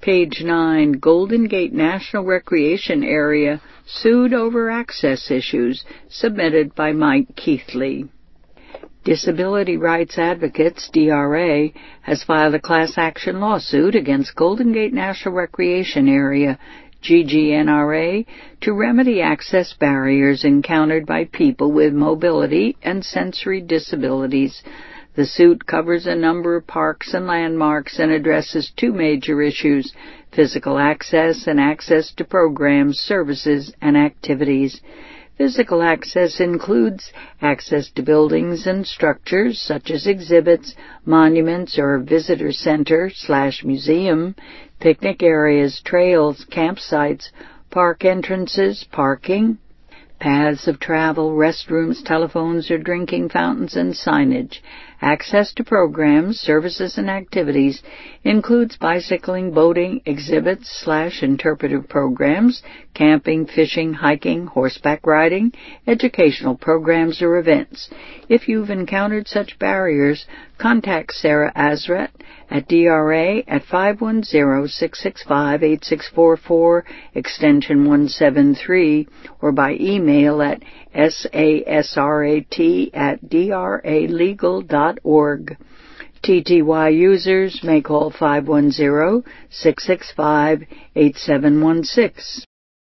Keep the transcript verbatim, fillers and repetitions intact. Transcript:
Page nine, Golden Gate National Recreation Area sued over access issues, submitted by Mike Keithley. Disability Rights Advocates, D R A, has filed a class action lawsuit against Golden Gate National Recreation Area, G G N R A, to remedy access barriers encountered by people with mobility and sensory disabilities. The suit covers a number of parks and landmarks and addresses two major issues: physical access and access to programs, services, and activities. Physical access includes access to buildings and structures such as exhibits, monuments or visitor center slash museum, picnic areas, trails, campsites, park entrances, parking, paths of travel, restrooms, telephones or drinking fountains, and signage. Access to programs, services, and activities includes bicycling, boating, exhibits slash interpretive programs, camping, fishing, hiking, horseback riding, educational programs, or events. If you've encountered such barriers, contact Sarah Azret at D R A at five one zero, six six five, eight six four four, extension one seven three, or by email at sasrat at dralegal dot org. T T Y users may call five one zero, six six five, eight seven one six.